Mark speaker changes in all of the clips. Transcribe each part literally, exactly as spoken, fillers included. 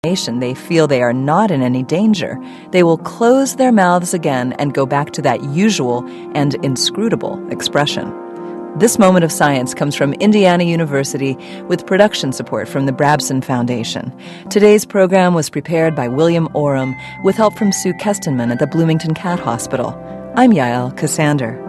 Speaker 1: they feel they are not in any danger, they will close their mouths again and go back to that usual and inscrutable expression. This moment of science comes from Indiana University with production support from the Brabson Foundation. Today's program was prepared by William Oram with help from Sue Kestenman at the Bloomington Cat Hospital. I'm Yael Cassander.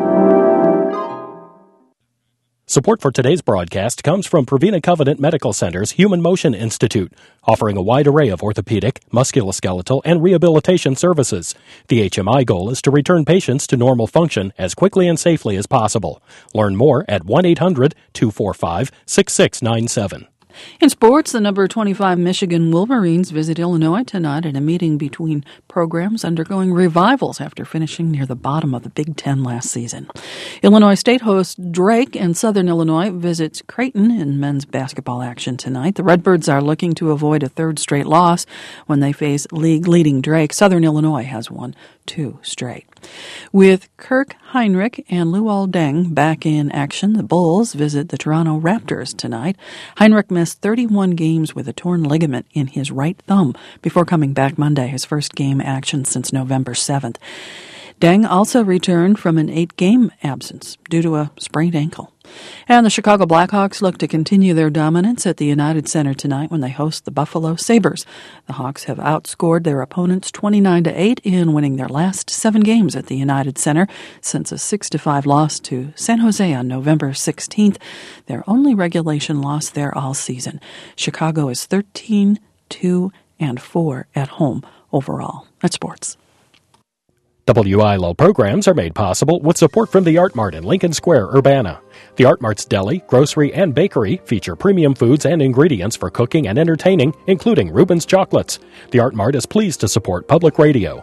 Speaker 2: Support for today's broadcast comes from Prevena Covenant Medical Center's Human Motion Institute, offering a wide array of orthopedic, musculoskeletal, and rehabilitation services. The H M I goal is to return patients to normal function as quickly and safely as possible. Learn more at one eight hundred two four five six six nine seven.
Speaker 3: In sports, the number twenty-five Michigan Wolverines visit Illinois tonight in a meeting between programs undergoing revivals after finishing near the bottom of the Big Ten last season. Illinois State hosts Drake, and Southern Illinois visits Creighton in men's basketball action tonight. The Redbirds are looking to avoid a third straight loss when they face league-leading Drake. Southern Illinois has won two straight. With Kirk Hinrich and Luol Deng back in action, the Bulls visit the Toronto Raptors tonight. Hinrich missed thirty-one games with a torn ligament in his right thumb before coming back Monday, his first game action since November seventh. Deng also returned from an eight-game absence due to a sprained ankle. And the Chicago Blackhawks look to continue their dominance at the United Center tonight when they host the Buffalo Sabres. The Hawks have outscored their opponents twenty-nine to eight in winning their last seven games at the United Center since a six to five loss to San Jose on November sixteenth, their only regulation loss there all season. Chicago is thirteen two and four at home overall. That's sports.
Speaker 2: W I L O programs are made possible with support from the Art Mart in Lincoln Square, Urbana. The Art Mart's deli, grocery, and bakery feature premium foods and ingredients for cooking and entertaining, including Reuben's chocolates. The Art Mart is pleased to support public radio.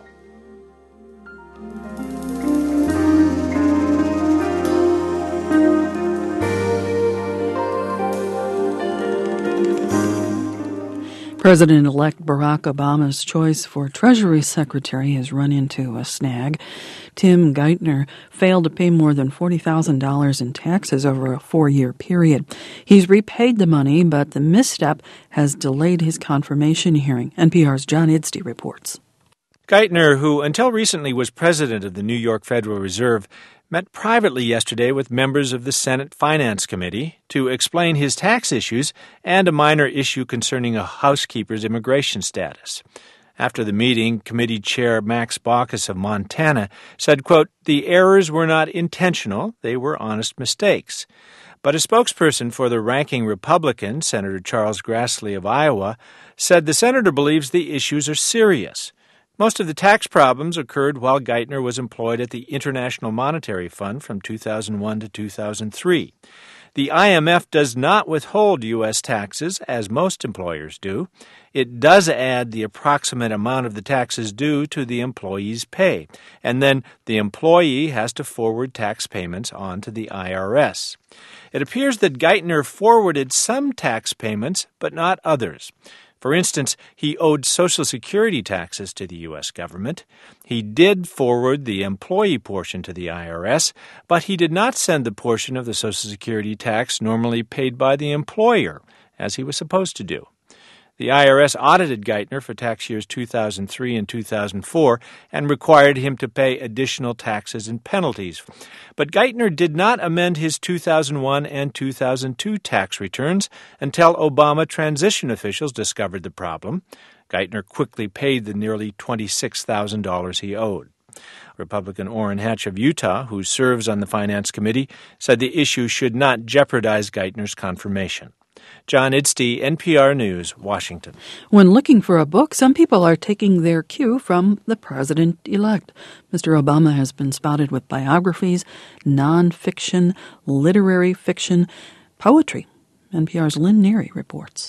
Speaker 3: President-elect Barack Obama's choice for Treasury Secretary has run into a snag. Tim Geithner failed to pay more than forty thousand dollars in taxes over a four-year period. He's repaid the money, but the misstep has delayed his confirmation hearing. N P R's John Idstey reports.
Speaker 4: Geithner, who until recently was president of the New York Federal Reserve, met privately yesterday with members of the Senate Finance Committee to explain his tax issues and a minor issue concerning a housekeeper's immigration status. After the meeting, committee chair Max Baucus of Montana said, quote, "The errors were not intentional, they were honest mistakes." But a spokesperson for the ranking Republican, Senator Charles Grassley of Iowa, said the senator believes the issues are serious. Most of the tax problems occurred while Geithner was employed at the International Monetary Fund from two thousand one to two thousand three. The I M F does not withhold U S taxes, as most employers do. It does add the approximate amount of the taxes due to the employee's pay, and then the employee has to forward tax payments on to the I R S. It appears that Geithner forwarded some tax payments, but not others. For instance, he owed Social Security taxes to the U S government. He did forward the employee portion to the I R S, but he did not send the portion of the Social Security tax normally paid by the employer, as he was supposed to do. The I R S audited Geithner for tax years two thousand three and two thousand four and required him to pay additional taxes and penalties. But Geithner did not amend his two thousand one and two thousand two tax returns until Obama transition officials discovered the problem. Geithner quickly paid the nearly twenty-six thousand dollars he owed. Republican Orrin Hatch of Utah, who serves on the Finance Committee, said the issue should not jeopardize Geithner's confirmation. John Idstey, N P R News, Washington.
Speaker 3: When looking for a book, some people are taking their cue from the president-elect. Mister Obama has been spotted with biographies, nonfiction, literary fiction, poetry. N P R's Lynn Neary reports.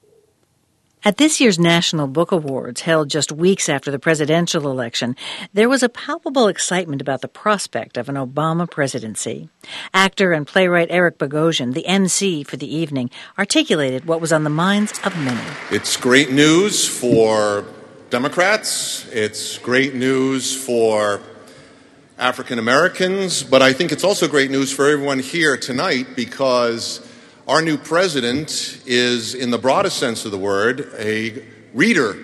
Speaker 5: At this year's National Book Awards, held just weeks after the presidential election, there was a palpable excitement about the prospect of an Obama presidency. Actor and playwright Eric Bogosian, the M C for the evening, articulated what was on the minds of many.
Speaker 6: It's great news for Democrats. It's great news for African Americans. But I think it's also great news for everyone here tonight because our new president is, in the broadest sense of the word, a reader.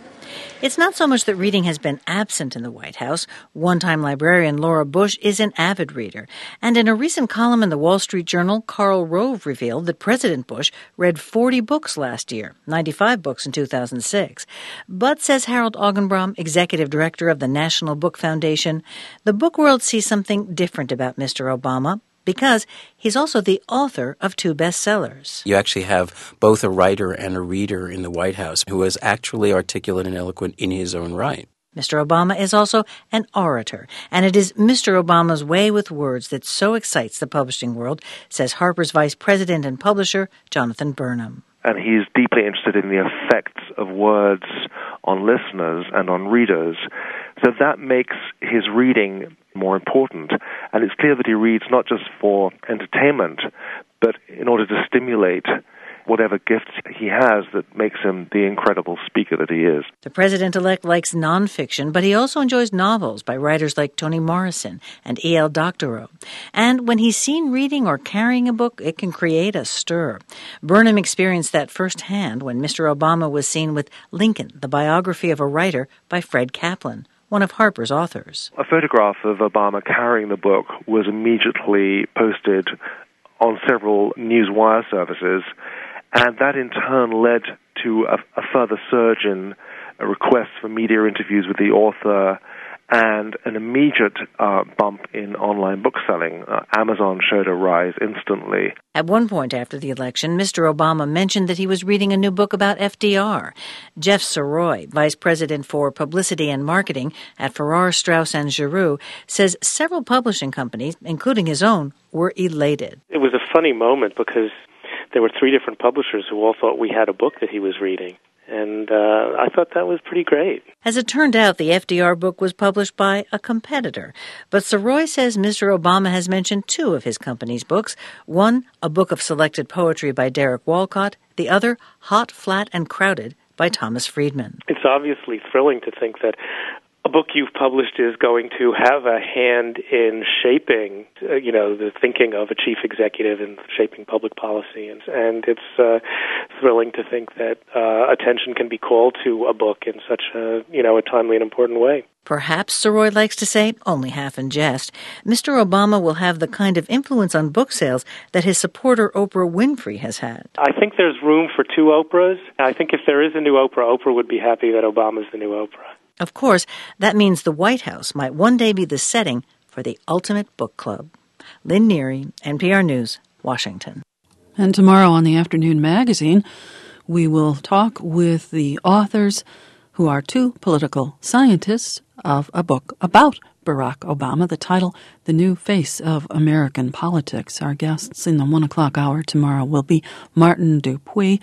Speaker 5: It's not so much that reading has been absent in the White House. One-time librarian Laura Bush is an avid reader. And in a recent column in the Wall Street Journal, Karl Rove revealed that President Bush read forty books last year, ninety-five books in two thousand six. But, says Harold Augenbraum, executive director of the National Book Foundation, the book world sees something different about Mister Obama, because he's also the author of two bestsellers.
Speaker 7: You actually have both a writer and a reader in the White House who is actually articulate and eloquent in his own right.
Speaker 5: Mister Obama is also an orator, and it is Mister Obama's way with words that so excites the publishing world, says Harper's vice president and publisher, Jonathan Burnham.
Speaker 8: And he's deeply interested in the effects of words on listeners and on readers. So that makes his reading more important. And it's clear that he reads not just for entertainment, but in order to stimulate whatever gifts he has that makes him the incredible speaker that he is.
Speaker 5: The president-elect likes nonfiction, but he also enjoys novels by writers like Toni Morrison and E L Doctorow. And when he's seen reading or carrying a book, it can create a stir. Burnham experienced that firsthand when Mister Obama was seen with Lincoln, the biography of a writer by Fred Kaplan, one of Harper's authors.
Speaker 8: A photograph of Obama carrying the book was immediately posted on several news wire services, and that in turn led to a, a further surge in uh, requests for media interviews with the author and an immediate uh, bump in online book selling. Uh, Amazon showed a rise instantly.
Speaker 5: At one point after the election, Mister Obama mentioned that he was reading a new book about F D R. Jeff Soroy, vice president for publicity and marketing at Farrar, Straus and Giroux, says several publishing companies, including his own, were elated.
Speaker 9: It was a funny moment because there were three different publishers who all thought we had a book that he was reading. And uh, I thought that was pretty great.
Speaker 5: As it turned out, the F D R book was published by a competitor. But Soroy says Mister Obama has mentioned two of his company's books. One, a book of selected poetry by Derek Walcott. The other, Hot, Flat, and Crowded by Thomas Friedman.
Speaker 9: It's obviously thrilling to think that a book you've published is going to have a hand in shaping, uh, you know, the thinking of a chief executive and shaping public policy. And, and it's uh, thrilling to think that uh, attention can be called to a book in such a, you know, a timely and important way.
Speaker 5: Perhaps, Soroy likes to say, only half in jest, Mister Obama will have the kind of influence on book sales that his supporter Oprah Winfrey has had.
Speaker 9: I think there's room for two Oprahs. I think if there is a new Oprah, Oprah would be happy that Obama's the new Oprah.
Speaker 5: Of course, that means the White House might one day be the setting for the ultimate book club. Lynn Neary, N P R News, Washington.
Speaker 3: And tomorrow on the Afternoon Magazine, we will talk with the authors who are two political scientists of a book about Barack Obama, the title, The New Face of American Politics. Our guests in the one o'clock hour tomorrow will be Martin Dupuy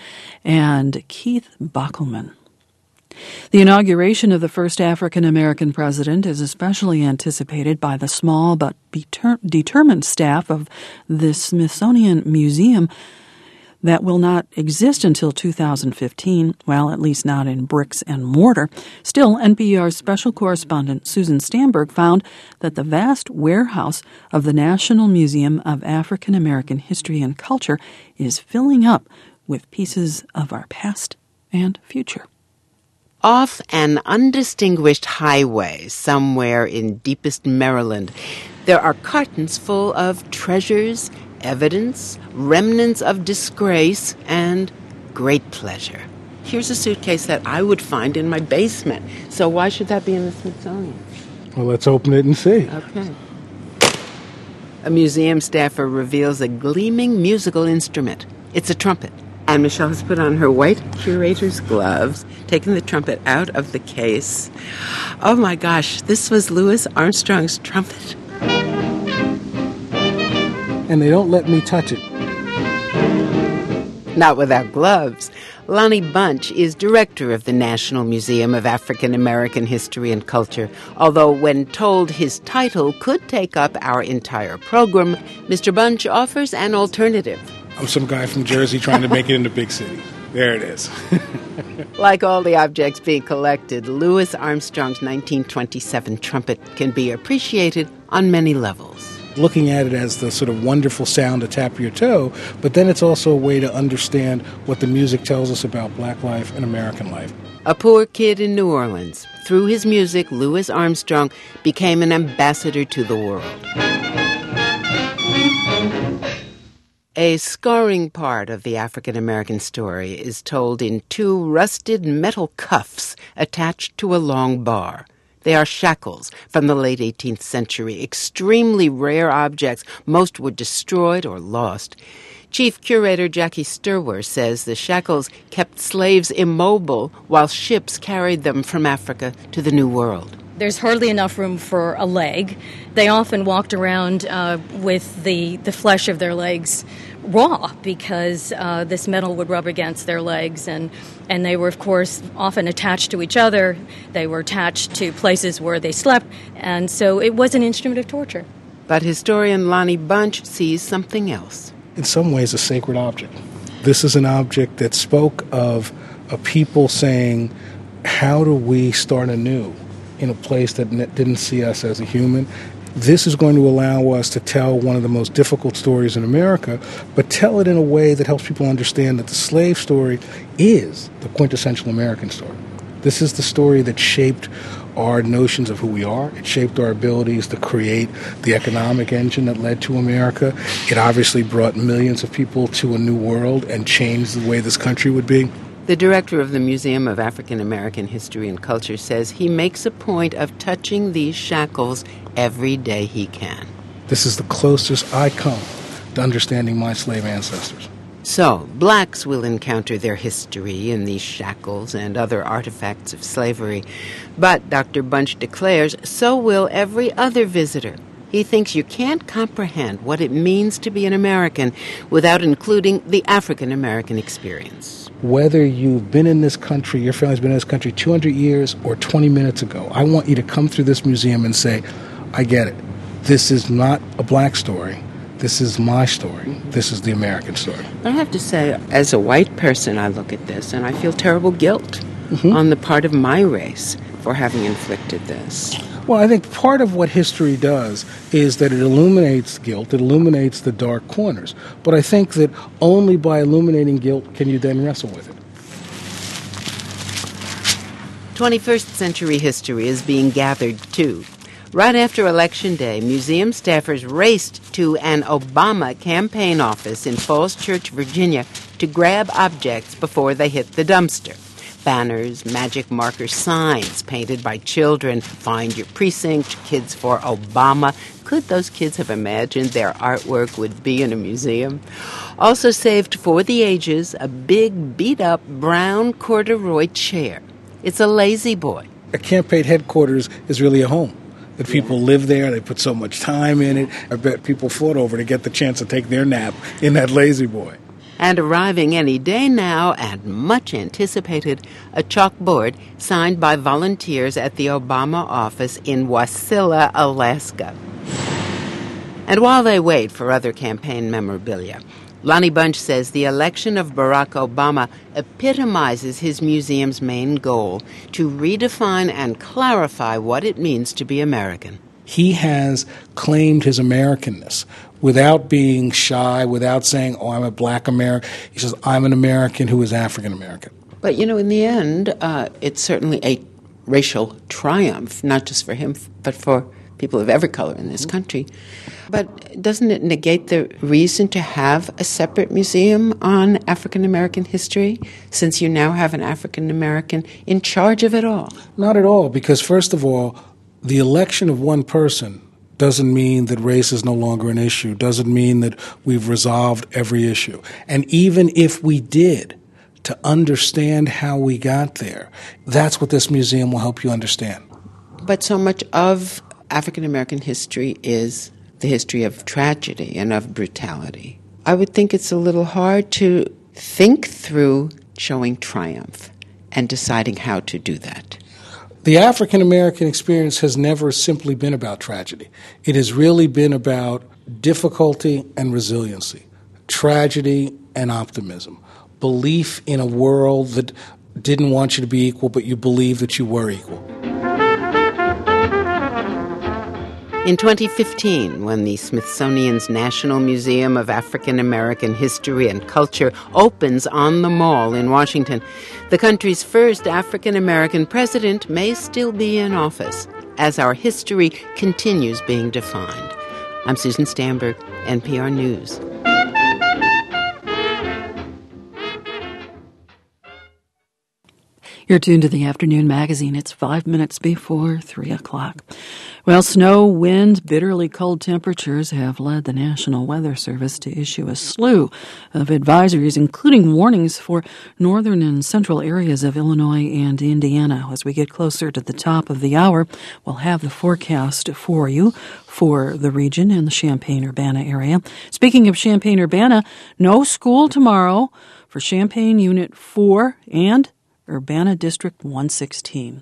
Speaker 3: and Keith Bockelman. The inauguration of the first African-American president is especially anticipated by the small but beter- determined staff of the Smithsonian Museum that will not exist until two thousand fifteen, well, at least not in bricks and mortar. Still, N P R's special correspondent Susan Stamberg found that the vast warehouse of the National Museum of African American History and Culture is filling up with pieces of our past and future.
Speaker 10: Off an undistinguished highway somewhere in deepest Maryland, there are cartons full of treasures, evidence, remnants of disgrace, and great pleasure. Here's a suitcase that I would find in my basement. So why should that be in the Smithsonian?
Speaker 11: Well, let's open it and see.
Speaker 10: Okay. A museum staffer reveals a gleaming musical instrument. It's a trumpet. And Michelle has put on her white curator's gloves, taking the trumpet out of the case. Oh my gosh, this was Louis Armstrong's trumpet.
Speaker 11: And they don't let me touch it.
Speaker 10: Not without gloves. Lonnie Bunch is director of the National Museum of African American History and Culture. Although when told his title could take up our entire program, Mister Bunch offers an alternative.
Speaker 11: I'm some guy from Jersey trying to make it in the big city. There it is.
Speaker 10: Like all the objects being collected, Louis Armstrong's nineteen twenty-seven trumpet can be appreciated on many levels.
Speaker 11: looking at it as the sort of wonderful sound to tap your toe, but then it's also a way to understand what the music tells us about black life and American life.
Speaker 10: A poor kid in New Orleans. Through his music, Louis Armstrong became an ambassador to the world. A scarring part of the African-American story is told in two rusted metal cuffs attached to a long bar. They are shackles from the late eighteenth century, extremely rare objects. Most were destroyed or lost. Chief Curator Jackie Sturwer says the shackles kept slaves immobile while ships carried them from Africa to the New World.
Speaker 12: There's hardly enough room for a leg. They often walked around uh, with the, the flesh of their legs raw because uh, this metal would rub against their legs, and, and they were, of course, often attached to each other. They were attached to places where they slept, and so it was an instrument of torture.
Speaker 10: But historian Lonnie Bunch sees something else.
Speaker 11: In some ways, a sacred object. This is an object that spoke of a people saying, how do we start anew in a place that didn't see us as a human? This is going to allow us to tell one of the most difficult stories in America, but tell it in a way that helps people understand that the slave story is the quintessential American story. This is the story that shaped our notions of who we are. It shaped our abilities to create the economic engine that led to America. It obviously brought millions of people to a new world and changed the way this country would be.
Speaker 10: The director of the Museum of African American History and Culture says he makes a point of touching these shackles every day he can.
Speaker 11: This is the closest I come to understanding my slave ancestors.
Speaker 10: So, blacks will encounter their history in these shackles and other artifacts of slavery. But, Doctor Bunch declares, so will every other visitor. He thinks you can't comprehend what it means to be an American without including the African American experience.
Speaker 11: Whether you've been in this country, your family's been in this country two hundred years or twenty minutes ago, I want you to come through this museum and say, I get it. This is not a black story. This is my story. This is the American story.
Speaker 10: I have to say, as a white person, I look at this and I feel terrible guilt mm-hmm. on the part of my race for having inflicted this.
Speaker 11: Well, I think part of what history does is that it illuminates guilt, it illuminates the dark corners. But I think that only by illuminating guilt can you then wrestle with it.
Speaker 10: twenty-first century history is being gathered, too. Right after Election Day, museum staffers raced to an Obama campaign office in Falls Church, Virginia, to grab objects before they hit the dumpster. Banners, magic marker signs painted by children, find your precinct, kids for Obama. Could those kids have imagined their artwork would be in a museum? Also saved for the ages, a big beat-up brown corduroy chair. It's a lazy boy.
Speaker 11: A campaign headquarters is really a home. That people live there, they put so much time in it. I bet people fought over to get the chance to take their nap in that lazy boy.
Speaker 10: And arriving any day now, and much anticipated, a chalkboard signed by volunteers at the Obama office in Wasilla, Alaska. And while they wait for other campaign memorabilia, Lonnie Bunch says the election of Barack Obama epitomizes his museum's main goal, to redefine and clarify what it means to be American.
Speaker 11: He has claimed his Americanness without being shy, without saying, oh, I'm a black American. He says, I'm an American who is African American.
Speaker 10: But, you know, in the end, uh, it's certainly a racial triumph, not just for him, but for people of every color in this country. But doesn't it negate the reason to have a separate museum on African American history, since you now have an African American in charge of it all?
Speaker 11: Not at all, because first of all, the election of one person doesn't mean that race is no longer an issue, doesn't mean that we've resolved every issue. And even if we did, to understand how we got there, that's what this museum will help you understand.
Speaker 10: But so much of African American history is the history of tragedy and of brutality. I would think it's a little hard to think through showing triumph and deciding how to do that.
Speaker 11: The African American experience has never simply been about tragedy. It has really been about difficulty and resiliency, tragedy and optimism, belief in a world that didn't want you to be equal, but you believed that you were equal.
Speaker 10: In twenty fifteen, when the Smithsonian's National Museum of African American History and Culture opens on the Mall in Washington, the country's first African American president may still be in office as our history continues being defined. I'm Susan Stamberg, N P R News.
Speaker 3: You're tuned to the Afternoon Magazine. It's five minutes before three o'clock. Well, snow, wind, bitterly cold temperatures have led the National Weather Service to issue a slew of advisories, including warnings for northern and central areas of Illinois and Indiana. As we get closer to the top of the hour, we'll have the forecast for you for the region and the Champaign-Urbana area. Speaking of Champaign-Urbana, no school tomorrow for Champaign Unit four and Urbana District one sixteen.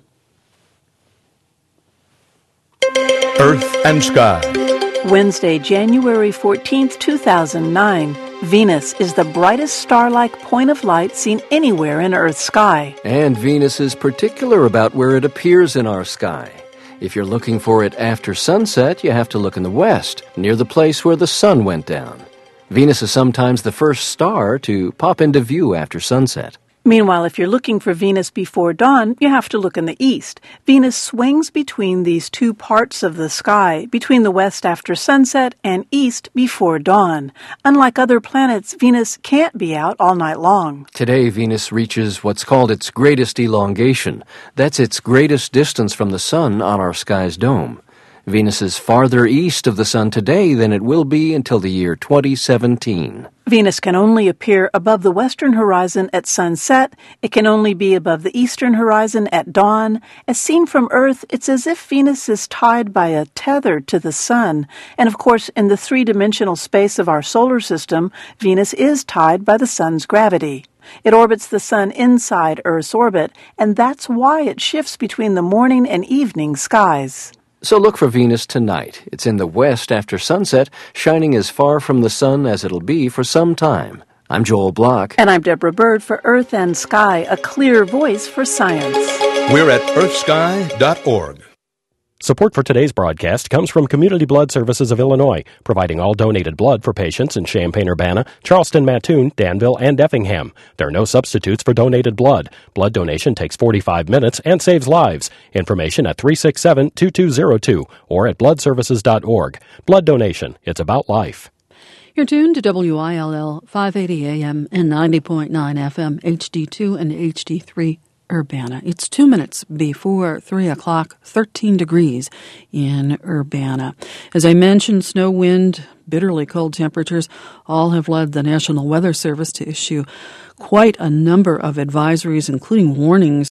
Speaker 13: Earth and Sky.
Speaker 14: Wednesday, January fourteenth, two thousand nine. Venus is the brightest star-like point of light seen anywhere in Earth's sky.
Speaker 15: And Venus is particular about where it appears in our sky. If you're looking for it after sunset, you have to look in the west, near the place where the sun went down. Venus is sometimes the first star to pop into view after sunset.
Speaker 14: Meanwhile, if you're looking for Venus before dawn, you have to look in the east. Venus swings between these two parts of the sky, between the west after sunset and east before dawn. Unlike other planets, Venus can't be out all night long.
Speaker 15: Today, Venus reaches what's called its greatest elongation. That's its greatest distance from the sun on our sky's dome. Venus is farther east of the sun today than it will be until the year twenty seventeen.
Speaker 14: Venus can only appear above the western horizon at sunset. It can only be above the eastern horizon at dawn. As seen from Earth, it's as if Venus is tied by a tether to the sun. And of course, in the three-dimensional space of our solar system, Venus is tied by the sun's gravity. It orbits the sun inside Earth's orbit, and that's why it shifts between the morning and evening skies.
Speaker 15: So look for Venus tonight. It's in the west after sunset, shining as far from the sun as it'll be for some time. I'm Joel Block.
Speaker 14: And I'm Deborah Bird for Earth and Sky, a clear voice for science.
Speaker 13: We're at earth sky dot org.
Speaker 2: Support for today's broadcast comes from Community Blood Services of Illinois, providing all donated blood for patients in Champaign-Urbana, Charleston-Mattoon, Danville, and Effingham. There are no substitutes for donated blood. Blood donation takes forty-five minutes and saves lives. Information at three six seven, two two zero two or at blood services dot org. Blood donation. It's about life.
Speaker 3: You're tuned to W I L L five eighty A M and ninety point nine F M, H D two and H D three. Urbana. It's two minutes before three o'clock, thirteen degrees in Urbana. As I mentioned, snow, wind, bitterly cold temperatures all have led the National Weather Service to issue quite a number of advisories, including warnings